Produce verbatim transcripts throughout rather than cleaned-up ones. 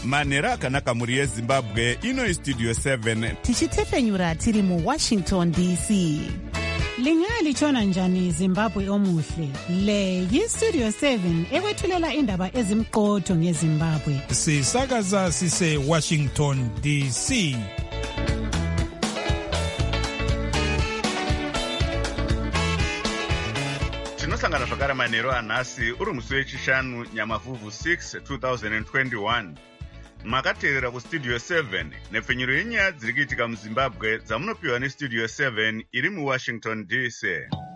manhero akanaka mhuri yezimbabwe. Ino istudio seven tichitefenyura tiri muwashington D C. Lingalitshona njani Zimbabwe omuhle? Le yistudio seven ekwethulela indaba ezimqotho ngeZimbabwe. Sisakaza sise Washington D C. tinosangana zvakare manhero anhasi uri musi wechishanu nyamavhuvhu six twenty twenty-one. makateerera kustudio seven nepfenyuro yenyaya dziri kuitika muzimbabwe dzamunopiwa nestudio seven iri muwashington D C.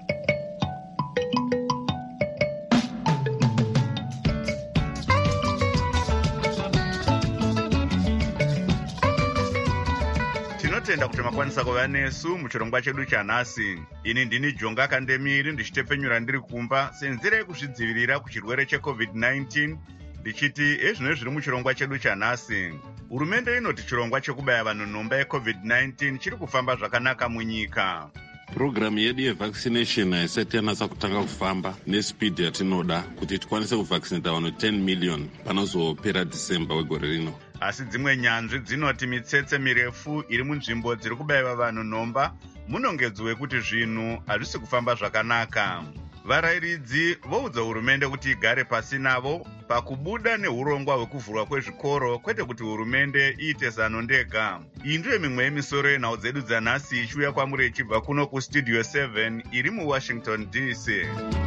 tinotenda kuti makwanisa kuva nesu muchirongwa chedu chanhasi. ini ndini Jonga Kandemiri ndichitepfenyura ndiri kumba senzira yekuzvidzivirira kuchirwere checovid nineteen, ndichiti ezvino zviri muchirongwa chedu chanhasi. Hurumende inoti chirongwa chekubaya vanhu nhomba yecovid nineteen chiri kufamba zvakanaka munyika. Programu yedu yevaccination haisati yanatsa kutanga kufamba nespeed yatinoda kuti tikwanise kuvaccinata vanhu ten million panozopera December wegore rino. Asi dzimwe nyanzvi dzinoti mitsetse mirefu iri munzvimbo dziri kubayiwa vanhu nhomba munongedzo wekuti zvinhu hazvisi kufamba zvakanaka. Varayiridzi voudza hurumende kuti igare pasi navo pakubuda neurongwa hwekuvhurwa kwezvikoro, kwete kuti hurumende iite zano ndega. Iyi ndiyo mimwe yemisoro yenhau dzedu dzanhasi ichiuya kwamuri ichibva kuno kustudio seven iri muwashington D C.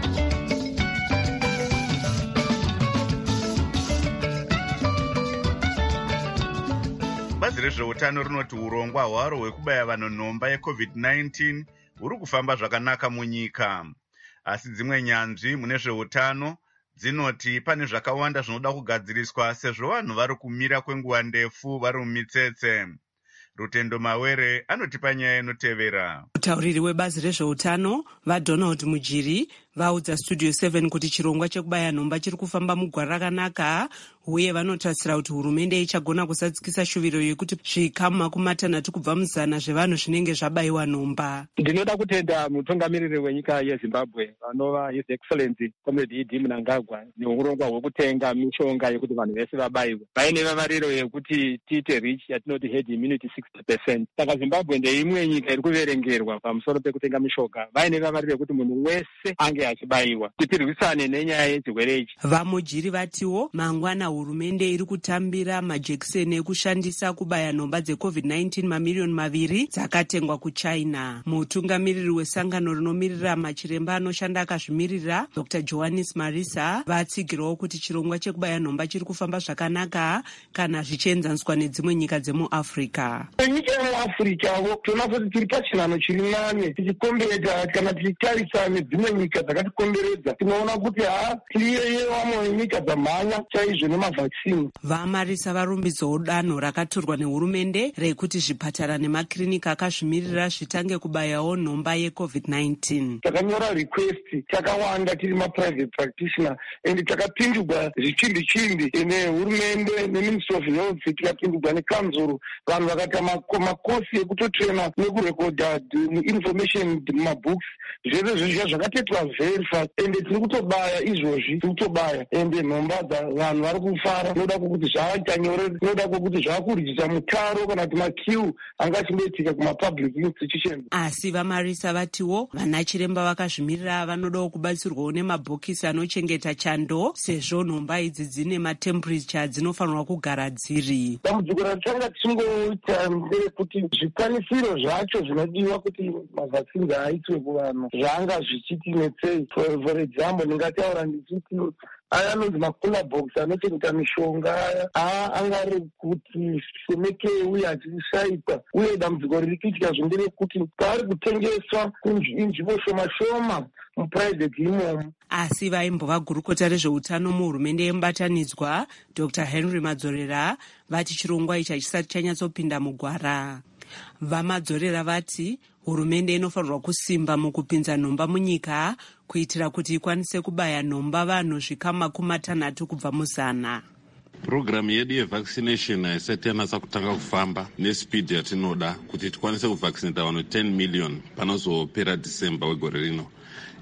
Bazi rezveutano rinoti urongwa hwaro hwekubaya vanhu nhomba yecovid nineteen huri kufamba zvakanaka munyika. Asi dzimwe nyanzvi mune zveutano dzinoti pane zvakawanda zvinoda kugadziriswa sezvo vanhu vari kumira kwenguva ndefu vari mumitsetse. Rutendo Mawere anotipa nyaya inotevera. Mutauriri webazi rezveutano vaDonald Mujiri vaudza studio seven kuti chirongwa chekubaya nhomba chiri kufamba mugwara rakanaka, uye vanotarisira kuti hurumende ichagona kusadzikisa shuviro yekuti zvikamu makumi matanhatu kubva muzana zvevanhu zvinenge zvabayiwa nhomba. Ndinoda kutenda mutungamiriri wenyika yeZimbabwe vanova His Excellency Comrade Idi Mnangagwa neurongwa hwekutenga mishonga yekuti vanhu vese vabayiwe. Vaine vavariro yekuti tiite reach yatinoti herd immunity sixty percent. Saka Zimbabwe ndeimwe nyika iri kuverengerwa pamusoro pekutenga mishonga. Vaine vavariro yekuti munhu wese ange achibayiwa kuti tirwisane nenyaya yechirwere ichi. Vamujiri vatiwo mangwana hurumende iri kutambira majekiseni ekushandisa kubaya nhomba dzecovid nineteen mamiliyoni maviri dzakatengwa kuChina. Mutungamiriri wesangano rinomirira machiremba anoshanda akazvimirira Doctor Johannes Marisa vatsigirawo kuti chirongwa chekubaya nhomba chiri kufamba zvakanaka kana zvichienzaniswa nedzimwe nyika dzemuAfrica. Nyika yemuAfrica tinoona kuti tiri pachinhano chiri nane tichikomberedza kana tichitarisa nedzimwe nyika dzakatikomberedza. Tinoona kuti ha tiriyewamo nyika dzamhanya chaizvo nemavhaksini. Vamarisa varumbidzawo danho rakatorwa nehurumende rekuti zvipatara nemakirinika akazvimirira zvitange kubayawo nhomba yecovid nineteen. Takanyora request takawanda tiri maprivate practitioner ende takapindurwa zvichimbi chimbi nehurumende neministry of health, tikapindurwa nekanzuro. Vanhu vakaita makosi ekutotrena nekurekodha information mumabooks. Zvese zvezvizva zvakatetwa verified ende tiri kutobaya izvozvi, tiri kutobaya ende nhomba vanhu vari kufara. Noda kuti zvaita nyore, noda kuti zvakurijisa mutaro kana kuti makiu anga achingoitika kumapublic institutions. Asi vamarisa vatiwo vana chiremba vakazvimirira vanodawo kubatsirwawo nemabhokisi anochengeta chando sezvo nhomba idzi dzine matemperature dzinofanirwa kugara dziri. Dambudziko ratanga tichingoita nderekuti zvikwanisiro zvacho zvinodiwa kuti mavhaksini aitwe kuvanhu zvanga zvichitinetsei. For example, ndingataura ndichiti aya anonzi makula box anochengeta mishonga aya aa angari kuti shomekei uye achishaikwa, uye dambudziko riri kuitika zvenderekuti paari kutengeswa kunzvimbo shoma shoma muprivate imomo. Asi vaimbova gurukota rezveutano muhurumende yemubatanidzwa Doctor Henry Madzorera vati chirongwa ichi chisati chanyatsopinda mugwara. Vamadzorera vati hurumende inofanirwa kusimba mukupinza nhomba munyika kuitira kuti ikwanise kubaya nhomba vanhu zvikamu makumi matanhatu kubva muzana. Programu yedu yevaccination haisati yanatsa kutanga kufamba nespeed yatinoda kuti tikwanise kuvaccinata vanhu ten million panozopera December wegore rino.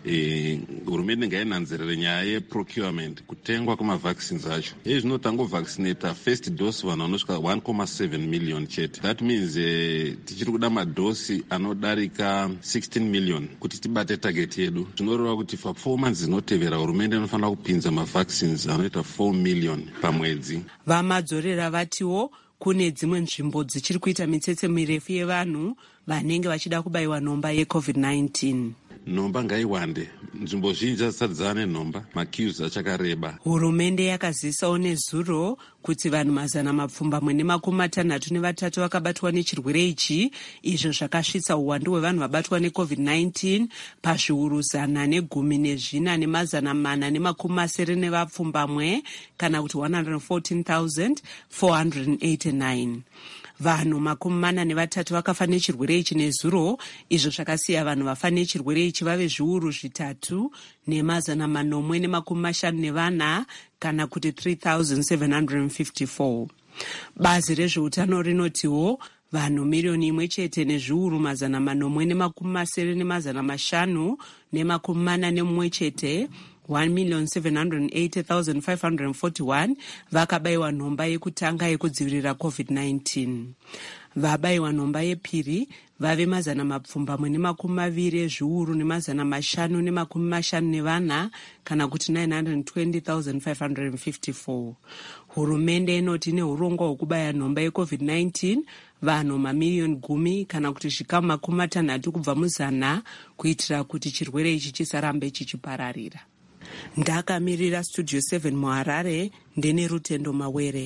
hurumende e, ngainanzirire nyaya yeprocurement, kutengwa kwemavaccines acho. Izvi zvinotangovaccinata first dose vanhu vanosvika one point seven million chete. That means e, tichiri kuda madhosi anodarika sixteen million kuti tibate target yedu. Zvinoreva kuti for four months dzinotevera hurumende inofanira kupinza mavaccines anoita four million pamwedzi. Vamadzorera vatiwo kune dzimwe nzvimbo dzichiri kuita mitsetse mirefu yevanhu vanenge vachida kubayiwa nhomba yecovid nineteen. Nhomba ngaiwande, nzvimbo zhinji dzisati dzane nhomba, maqueues achakareba. Hurumende yakazivisawo nezuro kuti vanhu mazana mapfumbamwe nemakumi matanhatu nevatatu vakabatwa nechirwere ichi, izvo zvakasvitsa uwandu hwevanhu vabatwa necovid nineteen pazviuru zana negumi nezvina nemazana mana nemakumi masere nevapfumbamwe, kana kuti one hundred fourteen thousand four hundred eighty-nine. Vanhu makumi mana nevatatu vakafa nechirwere ichi nezuro, izvo zvakasiya vanhu vafa nechirwere ichi vave zviuru zvitatu nemazana manomwe nemakumi mashanu nevana, kana kuti three thousand seven hundred fifty-four. Bazi rezveutano rinotiwo vanhu miriyoni imwe chete nezviuru mazana manomwe nemakumi masere nemazana mashanu nemakumi mana nemumwe chete, one million seven hundred eighty thousand five hundred forty-one vakabayiwa nhomba yekutanga yekudzivirira covid nineteen. Vabayiwa nhomba yepiri vave mazana mapfumbamwe nemakumi maviri ezviuru nemazana mashanu nemakumi mashanu nevana, kana kuti nine hundred twenty thousand five hundred fifty-four. Hurumende inoti neurongwa hwekubaya nhomba yecovid nineteen vanhu mamiriyoni gumi kana kuti zvikamu makumi matanhatu kubva muzana, kuitira kuti chirwere ichi chisarambe chichipararira. Ndakamirira Studio seven muHarare, ndine Rutendo Mawere.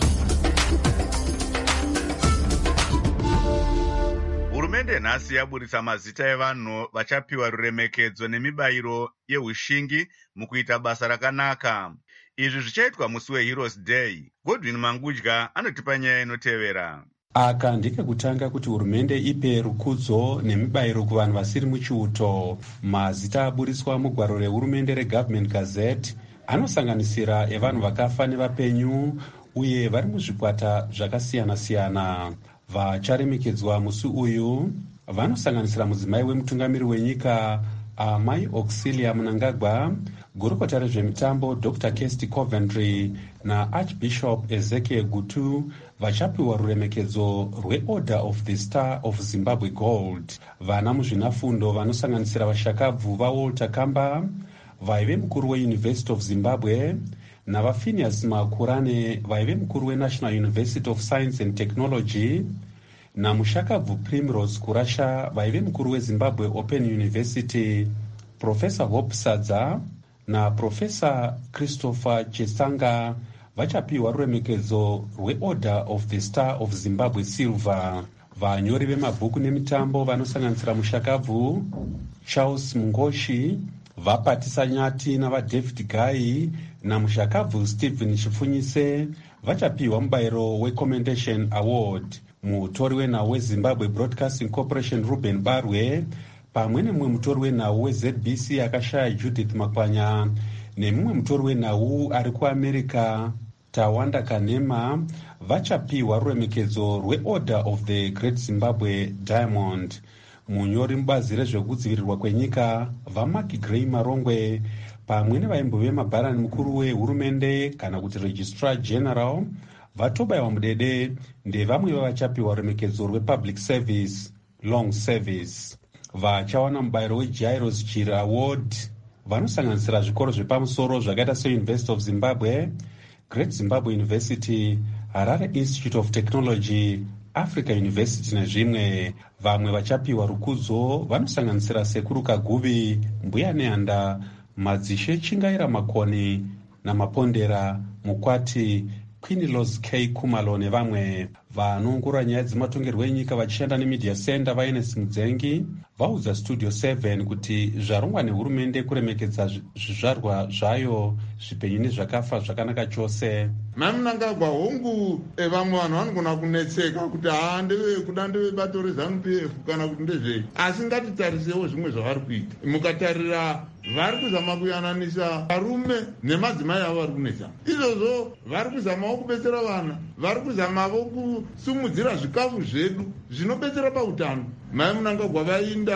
Hurumende nhasi yaburitsa mazita evanhu vachapiwa ruremekedzo nemibayiro yeushingi mukuita basa rakanaka. Izvi zvichaitwa musi weHeroes Day. Godwin Mangudya anotipa nyaya inotevera. Aka ndike kutanga kuti hurumende ipe rukudzo nemibayiro kuvanhu vasiri muchiuto. Mazita aburitswa mugwaro rehurumende reGovernment Gazette anosanganisira evanhu vakafa nevapenyu uye vari muzvikwata zvakasiyana-siyana. Vacharemekedzwa musi uyu vanosanganisira mudzimai wemutungamiri wenyika Amai Auxilia Mnangagwa, gurukota rezvemitambo Doctor Kirsty Coventry naArchbishop Ezekiel Gutu vachapiwa ruremekedzo rweOrder of the Star of Zimbabwe Gold. Vana muzvinafundo vanosanganisira vashakabvu vaWalter Kamba, vaive mukuru weUniversity of Zimbabwe, navaPhineas Makurane vaive mukuru weNational University of Science and Technology, namushakabvu Primrose Kurasha vaive mukuru weZimbabwe Open University, Professor Hope Sadza naProfessor Christopher Chesanga vachapiwa ruremekedzo rweOrder of the Star of Zimbabwe Silver. Vanyori vemabhuku nemitambo vanosanganisira mushakabvu Charles Mungoshi, vapatisa Nyati navaDavid Gai namushakabvu Stephen Chifunyise vachapiwa mubayiro weCommendation Award. Mutori wenhau weZimbabwe Broadcasting Corporation Ruben Barwe pamwe nemumwe mutori wenhau weZ B C akashaya Judith Makwanya nemumwe mutori wenhau ari kuAmerica Tawanda Kanema vachapiwa ruremekedzo rweOrder of the Great Zimbabwe Diamond. Munyori mubazi rezvekudzivirirwa kwenyika vaMark Gray Marongwe pamwe nevaimbove mabharani mukuru wehurumende kana kuti Registrar General vatobayiwa mudede ndevamwe vavachapiwa ruremekedzo rwePublic Service Long Service. Vachawana mubayiro weJairos Chira Award vanosanganisira zvikoro zvepamusoro zvakaita seUniversity of Zimbabwe, Great Zimbabwe University, Harare Institute of Technology, Africa University nezvimwe. Vamwe vachapiwa rukudzo vanosanganisira Sekuru Kaguvi, Mbuya Neanda, Madzishe Chingaira Makoni naMapondera Mukwati, Queen Rose K Kumalo nevamwe. Vanoongorora nyaya dzematongerwo enyika vachishanda neMedia Center vaInesi Mudzengi vaudza Studio seven kuti zvarongwa nehurumende kuremekedza zvizvarwa zvayo zvipenyu nezvakafa zvakanaka chose. Mnangagwa hongu vamwe vanhu vanogona kunetseka kuti haa ndeve kuda ndevebato reZANU P F kana kuti ndezvei, asi ngatitarisewo zvimwe zvavari kuita. Mukatarira vari kuzama kuyananisa varume nemadzimai avo vari kunetsa. Izvozvo vari kuzamawo kubetsera vana, vari kuzamawo kusumudzira zvikafu zvedu zvinobetsera pautano. Mai Mnangagwa vainda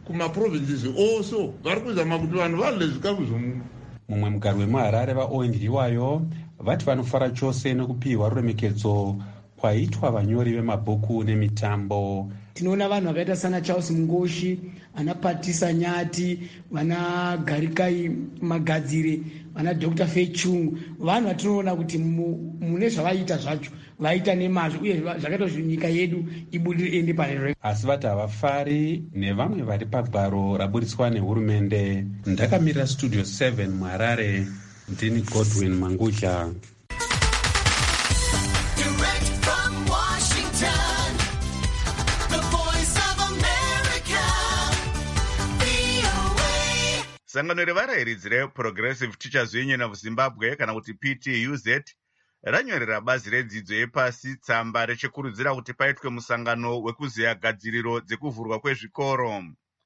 kumaprovinces also vari kuzama kuti vanhu varye zvikafu zvomunhu. mumwe mugari wemuharare vaondiriwayo vati vanofara chose nekupiwa ruremekedzo kwaitwa vanyori vemabhuku nemitambo. Tinoona vanhu vakaita sana Charles Mungoshi, vana Patisa Nyati, vana Garikai Magadzire, vana Doctor Fechungu, vanhu vatinoona kuti mune zvavaita zvacho vaita nemazvo uye zvakaita kuti nyika yedu ibudirire ende pane. Asi vati havafari nevamwe vari pagwaro raburiswa nehurumende. Ndakamirira studio seven muHarare, ndini Godwin Mangudya. Sangano revarairidzi reProgressive Teachers Union of Zimbabwe kana kuti P T U Z ranyorera bazi redzidzo yepasi tsamba rechikurudzira kuti paitwe musangano wekuziya gadziriro dzekuvhurwa kwezvikoro.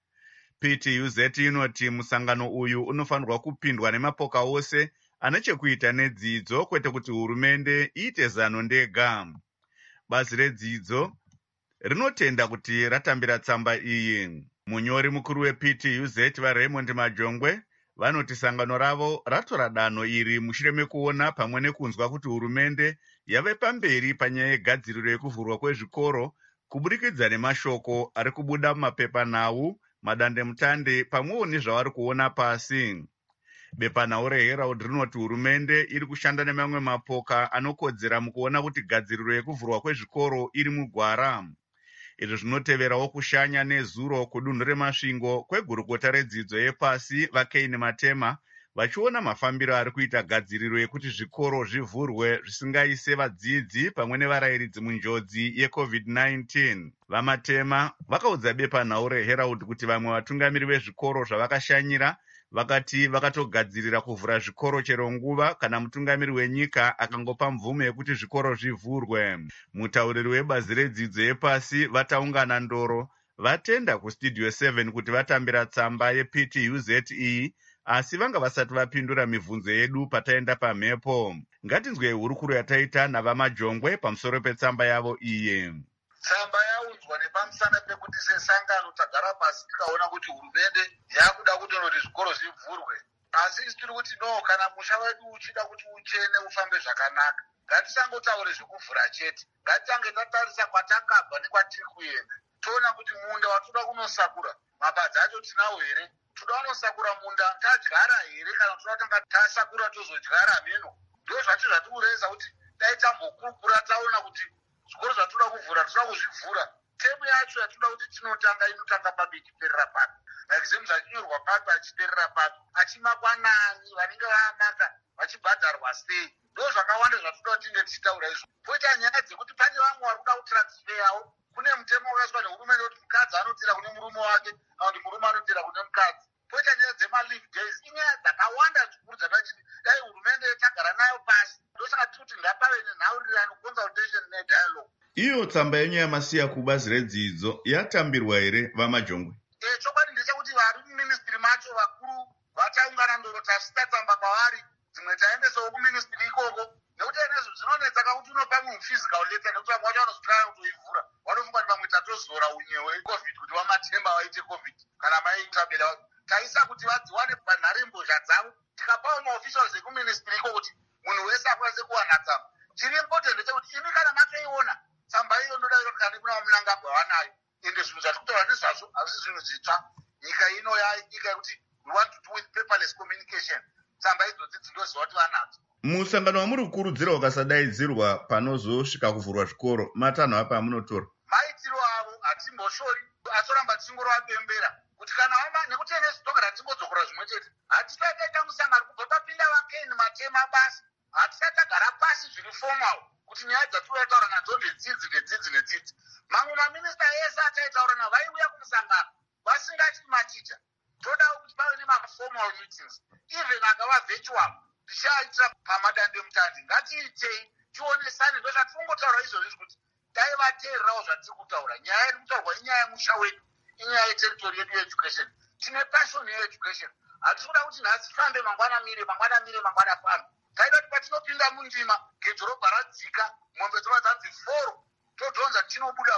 P T U Z inoti musangano uyu unofanirwa kupindwa nemapoka ose ane chekuita nedzidzo kwete kuti hurumende iite zano ndega. Bazi redzidzo rinotenda kuti ratambira tsamba iyi. Munyori mukuru weP T U Z vaRaymond Majongwe vanoti sangano ravo ratora danho iri mushure mekuona pamwe nekunzwa kuti hurumende yave pamberi panyaya yegadziriro yekuvhurwa kwezvikoro kuburikidza nemashoko ari kubuda mumapepanhau, madandemutande pamwewo nezvavari kuona pasi. Bepanhau reHerald rinoti hurumende iri kushanda nemamwe mapoka anokodzera mukuona kuti gadziriro yekuvhurwa kwezvikoro iri mugwara. Izvi zvinoteverawo kushanya nezuro kudunhu remasvingo kwegurukota redzidzo yepasi vaKaini Matema vachiona mafambiro ari kuita gadziriro yekuti zvikoro zvivhurwe zvisingaise vadzidzi pamwe nevarairidzi munjodzi yeCovid nineteen. VaMatema vakaudza bepanhau reHerald kuti vamwe vatungamiri vezvikoro zvavakashanyira vakati vakatogadzirira kuvhura zvikoro chero nguva kana mutungamiri wenyika akangopa mvumo yekuti zvikoro zvivhurwe. Mutauriri webazi redzidzo yepasi vataungana ndoro vatenda kustudio seven kuti vatambira tsamba yeP T U Z iyi asi vanga vasati vapindura mibvunzo yedu pataenda pamhepo. Ngatinzwei hurukuro yataita navaMajongwe pamusoro petsamba yavo iye. Tsamba yaudzwa nepamusana pekuti sesangano tagara pasi tikaona kuti hurumende yakuda kutonoti zvikoro zvivhurwe. Asi isi tiri kuti no, kana musha wedu uchida kuti uchene ufambe zvakanaka, ngatisangotaure zvekuvhura chete. Ngatitange tatarisa kwatakabva nekwatiri kuenda. Toona kuti munda watoda kunosakura, mapadzi acho tinawo here? Toda kunosakura munda tadyara here kana toda kutanga tasakura tozodyara meno? Ndizvo zvati zvatikureza kuti dai tambokukura taona kuti zvikoro zvatoda kuvhura toda kuzvivhura. Temu yacho yatoda kuti tinotanga inotanga papi ichiperera papi. Maexams achinyorwa papi achiperera papi. Achimakwa nani vanenge vaamaka vachibhadharwa sei. Ndizvo zvakawanda zvatoda kuti tinge tichitaura izvo. Poita nyaya dzekuti pane vamwe vari kuda kutransferawo. Kune mutemo wakaiswa nehurumende kuti mukadzi anotira kune murume wake kana kuti murume anotira kune mukadzi. Poita nyaya dzemaleave days inyaya dzakawanda zvikuru dzakachiti dai hurumende tagara nayo pasi. Ndosaka tiri kuti ngapave nenhaurirano, consultation nedialogue. Iyo tsamba yenyu yamasiya kubazi redzidzo yatambirwa here vaMajongwe? Eh, chokwadi ndechekuti vari muministry macho vakuru vataungana ndoro tasita tsamba kwavari, dzimwe taendesawo kuministry ikoko. Nekuti enezvo zvinonetsa kakuti unopa munhu physical letter nekuti vamwe vacho vanozotanga kutoivhura. Vanofunga kuti pamwe tatozora unyewe COVID kuti vaMatemba vaite COVID kana maita bela. Taisa kuti vadziwane panharembozha dzavo. Tikapawo maofficials ekuministry ikoko kuti munhu wese akwanise kuwana tsamba. Chiri important ndechekuti imi kana matoiona tsamba iyo ndoda kuti kana kuna Mnangagwa wanayo. Ende zvinhu zvatikutaura nezvazvo hazvisi zvinhu zvitsva. Nyika ino yaanyika yekuti we want to do with paperless communication. Tsamba idzodzi dzinoziva kuti vanadzo. Musangano wamuri kukurudzira ukasadaidzirwa panozosvika kuvhurwa zvikoro, matanho apa amunotora? Maitiro avo hatimboshori, atoramba tingorapembera kuti kana wama nekuti ene zvidhokera tingodzokera zvimwe chete. Hatisataita musangano kubva papinda vaKaini Matema basi. Hatisatagara pasi zviri formal kuti nyaya dzatinotaura nadzo ndedzidzi nedzidzi nedzidzi. Mamwe maminista ese ataitaura navo vaiuya kumusangano vasingati maticha. Toda kuti pave nemaformal meetings, even akava virtual. Tichaitira pamadandemutande, ngatiitei tionesane. Ndozvatinongotaura izvozvi kuti dai vateererawo zvatiri kutaura. Nyaya iri kutaurwa inyaya yemusha wedu, inyaya yeteritori yedu yeeducation. Tine passion yeeducation. Hatisi kuda kuti nhasi fambe mangwana mire mangwana mire mangwana fambe. Taida kuti patinopinda mundima gedhorobha radzika, mombe dzova dzanzi foro, todhonza tinobuda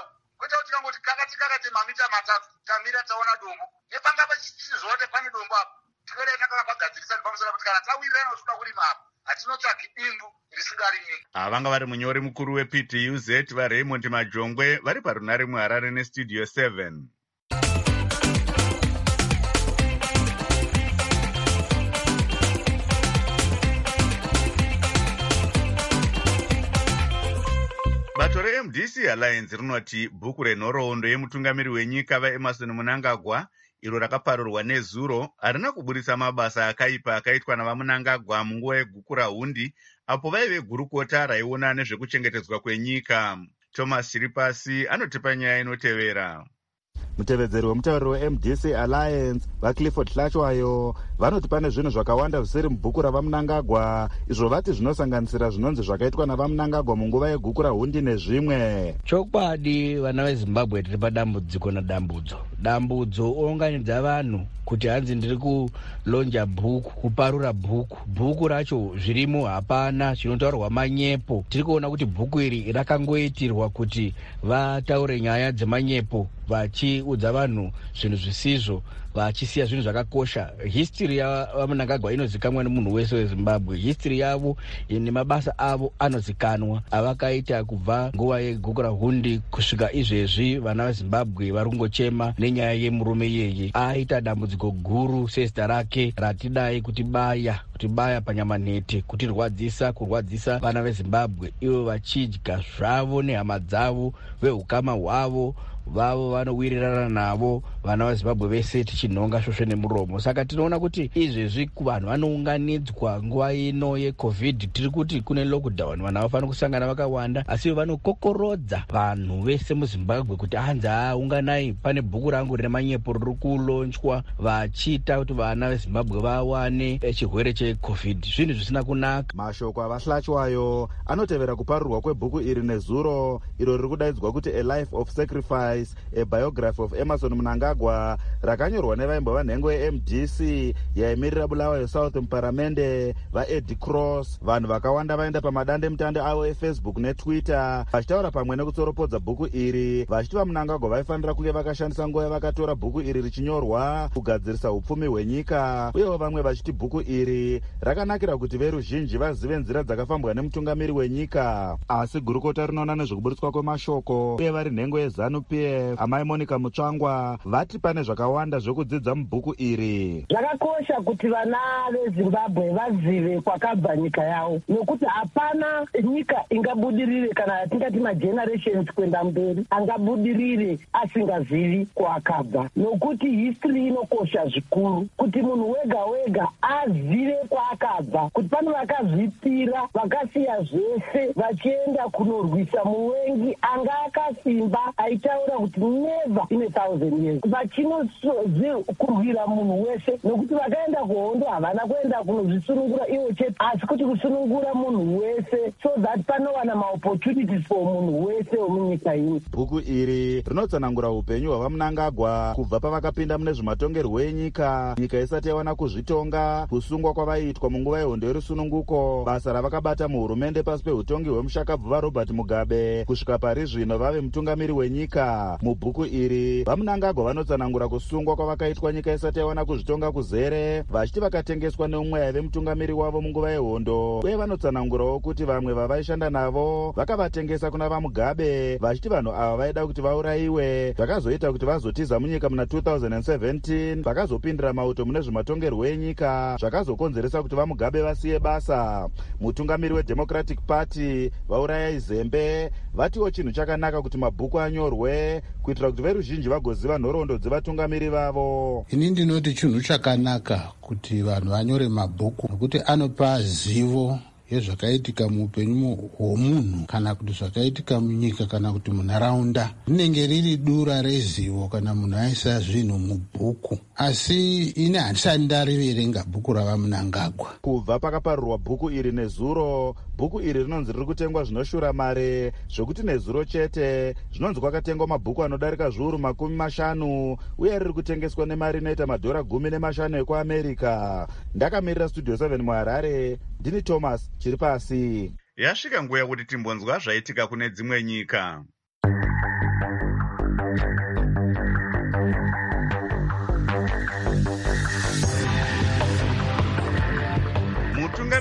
kwete kuti tikangoti kakati kakati mamita matatu tamira taona dombo nepanga pachizoone pane dombo apo tikada takanga pagadzirisa pamusana kuti kana tawirirana toda kurima apo hatinotsvaki bindu risingarimiki. Vanga vari munyori mukuru weP T U Z vaRaymond Majongwe vari parunare muHarare nestudio seven. Bato reM D C Alliance rinoti bhuku renhoroondo yemutungamiri wenyika vaEmmerson Mnangagwa iro rakaparurwa nezuro harina kuburisa mabasa akaipa akaitwa navaMnangagwa munguva yegukura hundi apo vaive gurukota raiona nezvekuchengetedzwa kwenyika. Thomas Chiripasi anotipa nyaya inotevera. Mutevedzeri wemutauriri weM D C Alliance vaClifford Hlachwayo vanoti pane zvinhu zvakawanda zvisiri mubhuku ravaMnangagwa izvo vati zvinosanganisira zvinonzi zvakaitwa navaMnangagwa munguva yegukura hundi nezvimwe. Chokwadi vana veZimbabwe tiri padambudziko nadambudzo. Dambudzo ounganidza vanhu kuti hanzi ndiri kulonja bhuku, kuparura bhuku. Bhuku racho zvirimo hapana, zvinotaurwa manyepo. Tiri kuona kuti bhuku iri rakangoitirwa kuti vataure nyaya dzemanyepo vachiudza vanhu zvinhu zvisizvo vachisiya zvinhu zvakakosha. History yavaMnangagwa inozikanwa nemunhu wese weZimbabwe. History yavo nemabasa avo anozikanwa avakaita kubva nguva yegukura hundi kusvika izvezvi. Vana veZimbabwe vari kungochema nenyaya yemurume iyeye. Aita dambudziko guru sezita rake ratidai kutibaya kutibaya panyamanhete, kutirwadzisa kurwadzisa vana veZimbabwe ivo vachidya zvavo nehama dzavo veukama hwavo vavo vanowirirana navo vana veZimbabwe vese tichinhonga svosve nemuromo. Saka tinoona kuti izvezvi vanhu vanounganidzwa nguva ino yeCovid. Tiri kuti kune lockdown vanhu havafaniri kusangana vakawanda asi vanokokorodza vanhu vese muZimbabwe kuti hanzi aunganai pane bhuku rangu rine manyepo riri kulonjwa vachiita kuti vana veZimbabwe vawane chirwere cheCovid. Zvinhu zvisina kunaka. Mashoko avaHlachwayo anotevera kuparurwa kwebhuku iri nezuro iro riri kudaidzwa kuti A Life of Sacrifice, a biography of Emmerson Mnangagwa, rakanyorwa nevaimbova nhengo yeM D C yaimirira Bulawayo South muparamende vaEddie Cross. Vanhu vakawanda vaenda pamadande mutande avo eFacebook neTwitter vachitaura pamwe nekutsoropodza bhuku iri vachiti vaMnangagwa vaifanira kunge vakashandisa nguva yavakatora bhuku iri richinyorwa kugadzirisa upfumi hwenyika, uyewo vamwe vachiti bhuku iri rakanakira kuti veruzhinji vazive nzira dzakafambwa nemutungamiri wenyika. Asi gurukota rinoona nezvekuburitswa kwemashoko uye vari nhengo yeZanu P F amai Monica Mutsvangwa vati pane zvakawanda zvekudzidza mubhuku iri. Zvakakosha kuti vana veZimbabwe vazive kwakabva nyika yavo, nokuti hapana nyika ingabudirire kana tingati magenerations kwenda mberi angabudirire asingazivi kwakabva, nokuti history inokosha zvikuru kuti munhu wega wega azive kwakabva, kuti pane vakazvipira vakasiya zvese vachienda kunorwisa muvengi anga akasimba aitaura kuti never in a thousand years vachinokurwira munhu wese, nokuti vakaenda kuhondo havana kuenda kunozvisunungura iwo chete asi kuti kusunungura munhu wese, so that panowana maopportunities for munhu wese wemunyika ino. Bhuku iri rinotsanangura upenyu hwavaMnangagwa kubva pavakapinda mune zvematongerwo enyika, nyika isati yawana kuzvitonga, kusungwa kwavaiitwa munguva yehondo yerusununguko, basa ravakabata muhurumende pasi peutongi hwemushakabvu vaRobert Mugabe kusvika pari zvino vave mutungamiri wenyika. Mubhuku iri vaMnangagwa vanotsanangura kusungwa kwavakaitwa nyika isati yawana kuzvitonga kuzere, vachiti vakatengeswa neumwe aive mutungamiri wavo munguva yehondo, uye vanotsanangurawo kuti vamwe vavaishanda navo vakavatengesa kuna vaMugabe vachiti vanhu ava vaida kuti vaurayiwe, zvakazoita kuti vazotiza munyika muna two thousand seventeen vakazopindira mauto mune zvematongerwo enyika zvakazokonzeresa kuti vaMugabe vasiye basa. Mutungamiri weDemocratic Party vaurayai Zembe vatiwo chinhu chakanaka kuti mabhuku anyorwe kuitira kuti veruzhinji vagoziva nhoroondo dzevatungamiri vavo. Ini ndinoti chinhu chakanaka kuti vanhu vanyore mabhuku nokuti anopa zivo yezvakaitika muupenyu hwomunhu kana kuti zvakaitika munyika kana kuti munharaunda. Rinenge riri dura rezivo kana munhu aisa zvinhu mubhuku, asi ine handisati ndariverenga bhuku ravaMnangagwa. Kubva pakaparurwa bhuku iri nezuro, bhuku iri rinonzi riri kutengwa zvinoshura mare zvokuti nezuro chete zvinonzi kwakatengwa mabhuku anodarika zviuru makumi mashanu uye riri kutengeswa nemari inoita madhora gumi nemashanu ekuAmerica. Ndakamirira studio seven muHarare, ndini Thomas Chiripasi. Yasvika nguva yekuti timbonzwa zvaitika kune dzimwe nyika.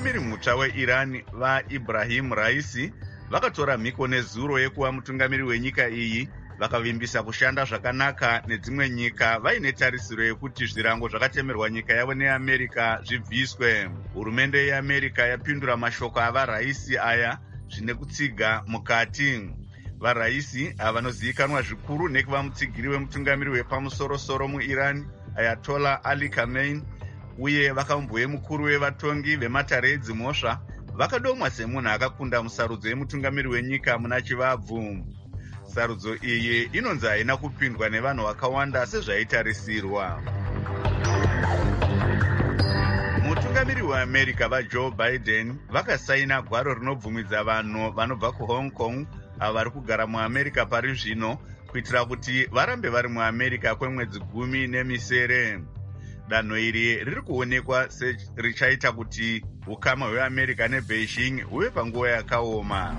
mutungamiri mutsva weIran vaIbrahim Raisi vakatora mhiko nezuro yekuva mutungamiri wenyika iyi, vakavimbisa kushanda zvakanaka nedzimwe nyika vaine tarisiro yekuti zvirango zvakatemerwa nyika yavo neAmerica zvibviswe. Hurumende yeAmerica yapindura mashoko avaraisi aya zvine kutsiga mukati. Varaisi ava vanozivikanwa zvikuru nekuva mutsigiri wemutungamiri wepamusorosoro muIran Ayatollah Ali Khamenei, uye vakambove mukuru wevatongi vematare edzimhosva, vakadomwa semunhu akakunda musarudzo yemutungamiri wenyika muna chivabvu. Sarudzo iyi inonzi haina kupindwa nevanhu vakawanda sezvaitarisirwa. Mutungamiri weAmerica vaJoe Biden vakasaina gwaro rinobvumidza vanhu vanobva kuHong Kong avo vari kugara muAmerica pari zvino kuitira kuti varambe vari muAmerica kwemwedzi gumi nemisere. Danho iri riri kuonekwa serichaita kuti ukama hweAmerica neBeijing huve panguva yakaoma.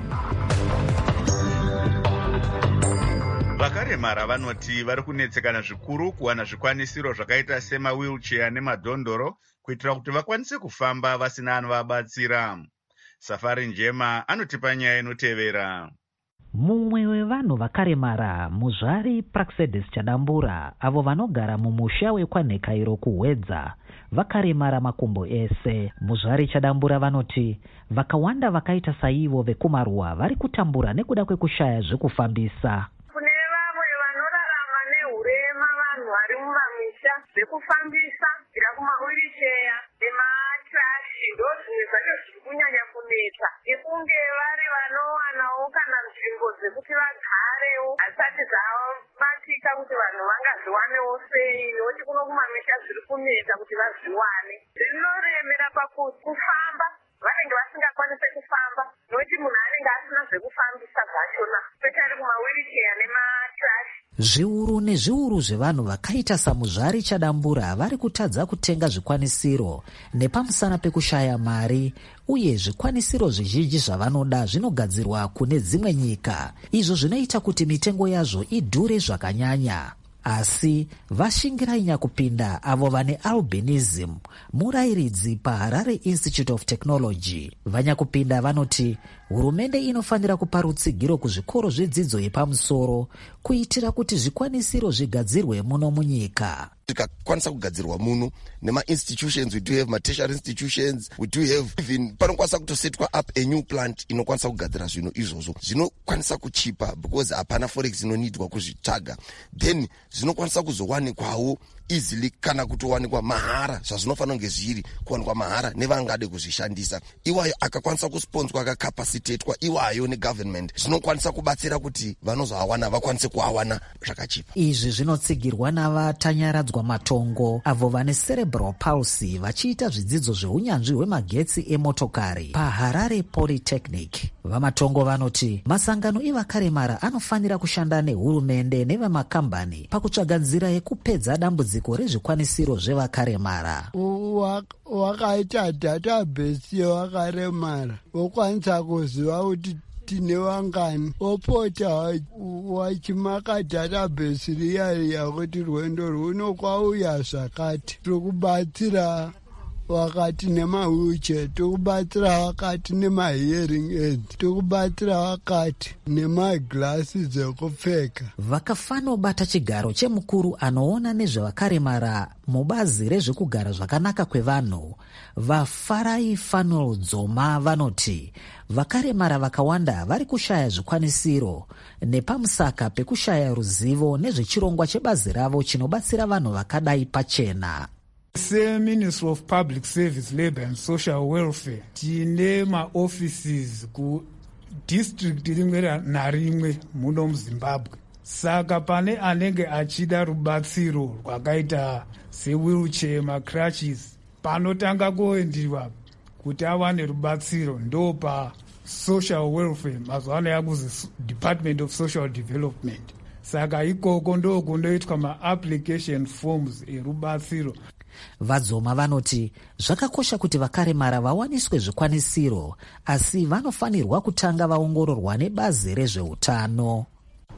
Vakaremara vanoti vari kunetsekana zvikuru kuwana zvikwanisiro zvakaita semawheelchair nemadhondoro kuitira kuti vakwanise kufamba vasina anovabatsira. Safari Njema anotipa nyaya inotevera. Mumwe wevanhu vakaremara muzvari Praxedis Chadambura avo vanogara mumusha wekwanhekairo kuhwedza vakaremara makumbo ese. Muzvari Chadambura vanoti vakawanda vakaita saivo vekumaruwa vari kutambura nekuda kwekushaya zvekufambisa. Kune vamwe vanorarama nehurema, vanhu vari mumamisha, zvekufambisa kubvira kumahwiricheya nematrashi ndozvimwe zvacho zviri kunyanya kunetsa, nekunge vari vanowanawo kana nzvimbo dzekuti vagarewo hasati zvabatika kuti vanhu vangazviwanewo sei, nokuti kuno kumamisha zviri kunetsa kuti vazviwane. Zvinoremera pakuti kufamba vanenge vasingakwanise kufamba nokuti munhu anenge asina zvekufambisa zvachona, specially kumahwiricheya nematrashi. Zviuru nezviuru zvevanhu vakaita samuzvari Chadambura vari kutadza kutenga zvikwanisiro nepamusana pekushaya mari, uye zvikwanisiro zvizhinji zvavanoda zvinogadzirwa kune dzimwe nyika, izvo zvinoita kuti mitengo yazvo idhure zvakanyanya. Asi vashingirai nyakupinda avo vane albinism, murayiridzi paHarare Institute of Technology, vanyakupinda vanoti hurumende inofanira kupa rutsigiro kuzvikoro zvedzidzo yepamusoro kuitira kuti zvikwanisiro zvigadzirwe muno munyika. Tikakwanisa kugadzirwa muno nema-institutions, we do have ma-tertiary institutions, we do have even panokwanisa kutosetwa up a new plant inokwanisa kugadzira zvinhu izvozvo zvinokwanisa kuchipa because hapana forex inonidwa kuzvitsvaga, then zvinokwanisa kuzowanikwawo easily kana kutowanikwa mahara, zvazvinofanira kunge zviri kuwanikwa mahara nevangade kuzvishandisa. Iwayo akakwanisa kusponswa akakapacitatwa iwayo negovernment, zvinokwanisa kubatsira kuti vanozoawana vakwanise kuawana zvakachipa. Izvi zvinotsigirwa navatanyaradzwa matongo avo vane cerebral palsy vachiita zvidzidzo zveunyanzvi hwemagetsi emotokari paHarare Polytechnic. Vamatongo vanoti masangano evakaremara anofanira kushanda nehurumende nevemakambani pakutsvaga nzira yekupedza dambudziko rezvikwanisiro zvevakaremara. Wakaita database yevakaremara wokwanisa kuziva kuti tine vangani, opota wachimaka database riya riya kuti rwendo rwuno kwauya zvakati, tikubatsira wakati nemawheelchair, tikubatsira wakati nemahearing aids, tikubatsira wakati nemaglasi dzekupfeka. Vakafanobata chigaro chemukuru anoona nezvevakaremara mubazi rezvekugara zvakanaka kwevanhu, vaFarai Fanuel Dzoma vanoti vakaremara vakawanda vari kushaya zvikwanisiro nepamusaka pekushaya ruzivo nezvechirongwa chebazi ravo chinobatsira vanhu vakadai pachena. SeMinistry of Public Service, Labour and Social Welfare tine maoffices ku district rimwe narimwe muno muZimbabwe. Saka pane anenge achida rubatsiro rwakaita sewheelchair, macrutches, panotanga kuendiwa kuti awane rubatsiro ndo pa social welfare, mazuva yakuzi Department of Social Development. Saka ikoko ndo kundoitwa ma-application forms erubatsiro. Vadzoma vanoti zvakakosha kuti vakaremara vawaniswe zvikwanisiro, asi vanofanirwa kutanga vaongororwa nebazi rezveutano.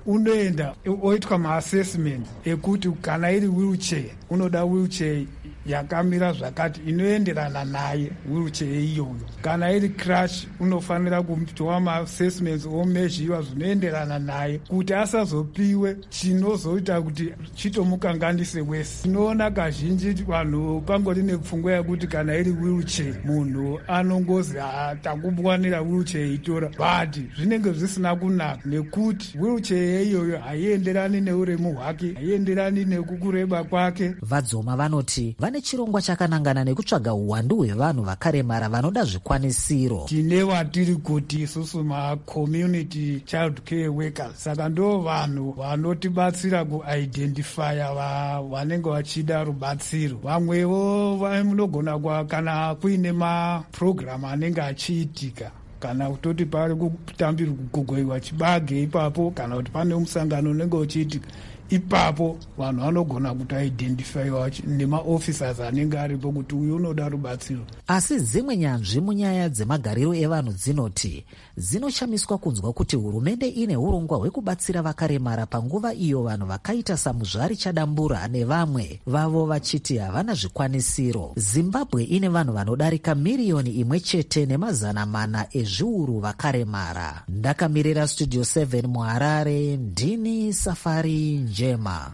unoenda oitwa maassessment ekuti kana iri wheelchair unoda wheelchair yakamira zvakati inoenderana naye wheelchair iyoyo. Kana iri crash unofanira kutoa maassessments omezhiwa zvinoenderana naye kuti asazopiwe chinozoita kuti chitomukanganise wese. Tinoona kazhinji vanhu pangori nepfungwa yekuti kana iri wheelchair munhu anongozi takubwanira wheelchair itora, but zvinenge zvisina kunaka nekuti wheelchair iyoyo haienderani neuremu hwake, haienderani nekukureba kwake. Vadzoma vanoti vane chirongwa chakanangana nekutsvaga uwandu hwevanhu vakaremara vanoda zvikwanisiro. Tine watiri kuti isusu ma-community child care workers, saka ndo vanhu vanotibatsira kuidentifya vanenge vachida rubatsiro. Vamwevo vanogona kwa kana kuine maprogramu anenge achiitika, kana kutoti pari kutambirwa kugogoiwa chibage ipapo, kana kuti pane musangano unenge uchiitika ipapo, vanhu vanogona kuti identifyiwa nemaofficers anenge aripo kuti uyu unoda rubatsiro. Asi dzimwe nyanzvi munyaya dzemagariro evanhu dzinoti dzinoshamiswa kunzwa kuti hurumende ine urongwa hwekubatsira vakaremara panguva iyo vanhu vakaita samuzvari Chadambura nevamwe vavo vachiti havana zvikwanisiro. Zimbabwe ine vanhu vanodarika miriyoni imwe chete nemazana mana ezviuru vakaremara. Ndakamirira Studio seven muHarare, ndini Safari Njema.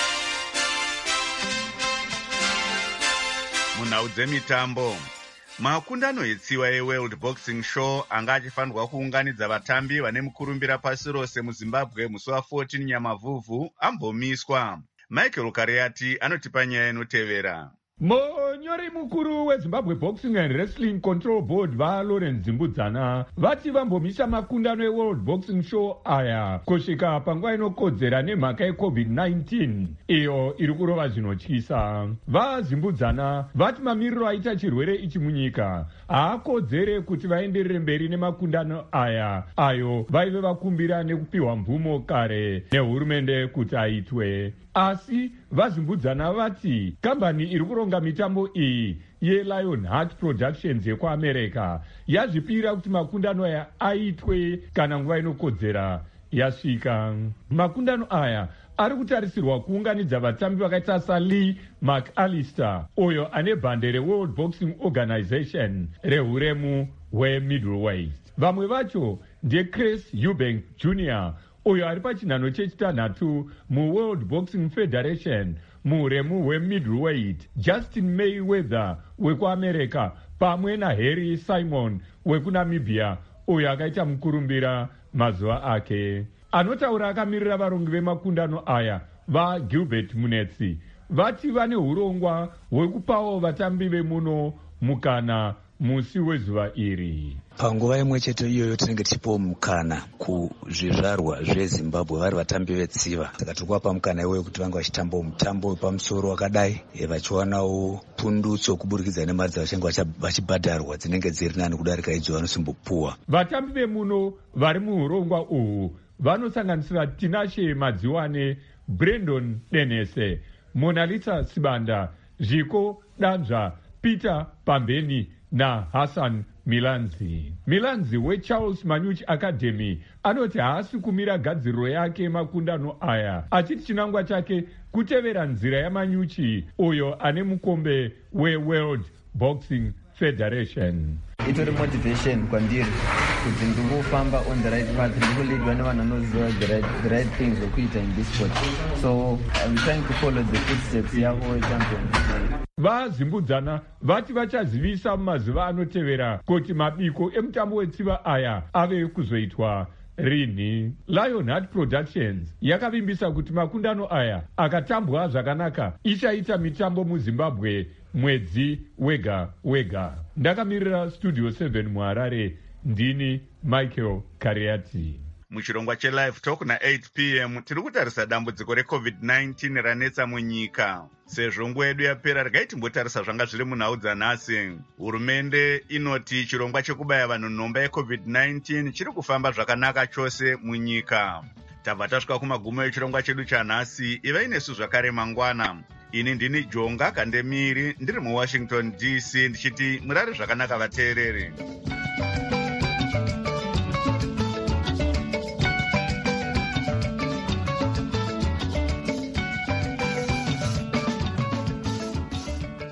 Munhau dzemitambo, makundano etsiwa eWorld Boxing Show anga achifanirwa kuunganidza vatambi vane mukurumbira pasi rose muZimbabwe musi wa14 Nyamavhuvhu ambomiswa. Michael Kariati anotipa nyaya inotevera. Munyori mukuru weZimbabwe Boxing and Wrestling Control Board vaLawrence Dzimbudzana vati vambomisa makundano eWorld Boxing Show aya kusvika panguva inokodzera nemhaka yecovid nineteen iyo iri kurova zvinotyisa. VaZimbudzana vati mamiriro aita chirwere ichi munyika haakodzere kuti vaenderere mberi nemakundano aya ayo vaive vakumbira nekupiwa mvumo kare nehurumende kuti aitwe. Asi VaZimbudzana vati kambani iri kuronga mitambo iyi yeLionheart Productions yekuAmerica yazvipira kuti makundano aya aitwe kana nguva inokodzera yasvika. Makundano aya ari kutarisirwa kuunganidza vatambi vakaita saLee McAllister uyo ane bhande reWorld Boxing Organization rehuremu hwemiddleweight. Vamwe vacho ndeChris Eubank Junior uyo ari pachinhano chechitanhatu muWorld Boxing Federation muhuremu hwemiddleweight, Justin Mayweather wekuAmerica pamwe naHarry Simon wekuNamibia uyo akaita mukurumbira mazuva ake. Anotaura akamirira varongi vemakundano aya vaGilbert Munetsi vati vane urongwa hwekupawo vatambi vemuno mukana musi wezuva iri. Panguva imwe chete iyoyo tinenge tichipawo mukana kuzvizvarwa zveZimbabwe vari vatambi vetsiva, saka tiri kuvapa mukana iwoyo kuti vange vachitambawo mutambo wepamusoro wakadai vachiwanawo pundutso kuburikidza nemari dzavachange vachibhadharwa dzinenge dziri nani kudarika idzo vanosimbopuwa. Vatambi vemuno vari muurongwa uhu vanosanganisira Tinashe Madziwane, Brandon Denese, Monalisa Sibanda, Zhiko Danzva, Peter Pambeni na Hassan Milanzi. Milanzi weCharles Manyuchi Academy anoti haasi kumira gadziriro yake makundano aya, achiti chinangwa chake kutevera nzira yaManyuchi uyo ane mukombe weWorld Boxing Federation. Itori motivation kwandiri kuti ndingofamba on the right path, ndingoleadwa nevanhu vanoziva the right, the right things zvokuita in this sport, so I'm trying to follow the footsteps yavo champion. VaZimbudzana vati vachazivisa mumazuva anotevera kuti mabiko emutambo wetsiva aya ave kuzoitwa rini. Lionheart Productions yakavimbisa kuti makundano aya akatambwa zvakanaka ichaita mitambo muZimbabwe mwedzi wega wega. Ndakamirira Studio seven muHarare, ndini Michael Kariati. Muchirongwa cheLive Talk na-eight p m tiri kutarisa dambudziko recovid nineteen ranetsa munyika. Sezvo nguva yedu yapera regai timbotarisa zvanga zviri munhau dzanhasi. Hurumende inoti chirongwa chekubaya vanhu nhomba yecovid nineteen chiri kufamba zvakanaka chose munyika. Tabva tasvika kumagumo echirongwa chedu chanhasi. Ivai nesu zvakare mangwana. Ini ndini Jonga Kandemiri ndiri muWashington D C ndichiti murare zvakanaka vateereri.